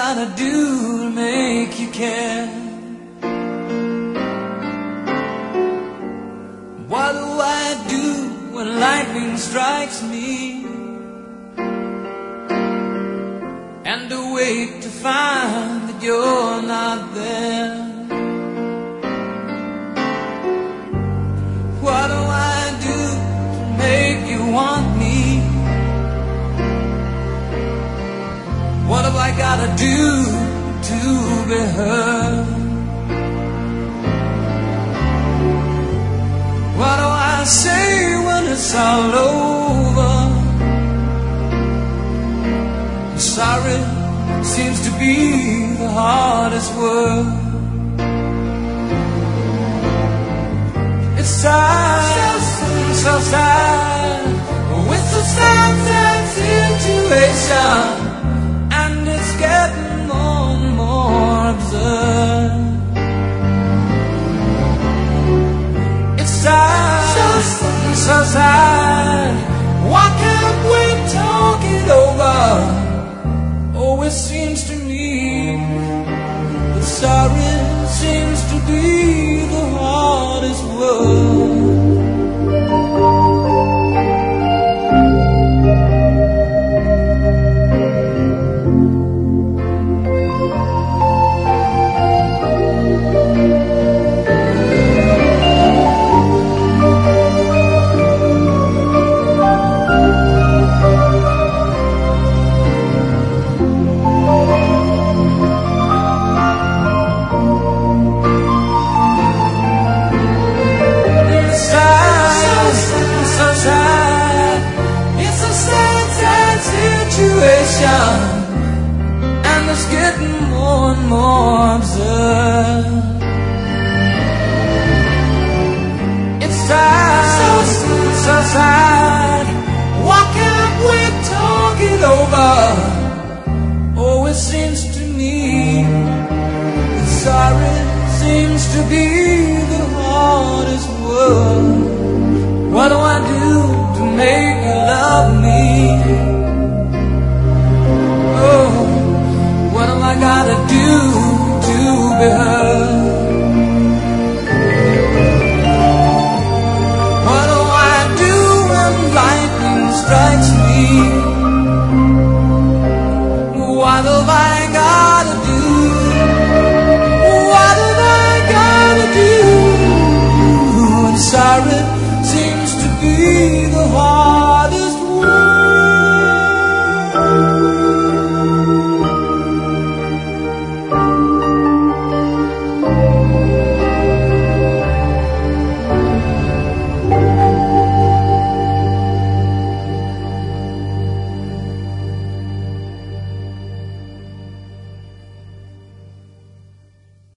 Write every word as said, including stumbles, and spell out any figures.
gotta do to make you care? What do I do when lightning strikes me and awake to find that you're not there? What do I do to make you want me? What have I gotta do to be heard? What do I say when it's all over? Sorry seems to be the hardest word. It's sad, so sad, with a sad, sad situation, and it's getting more and more absurd. It's sad, so sad, why can't we talk it over? Oh, it seems to me that sorry seems to be the hardest word. And it's getting more and more absurd. It's sad, so, so sad, why can't we talk it over? Oh, it seems to me that sorry seems to be the hardest word. What do I do to make you love me? I gotta do to be heard?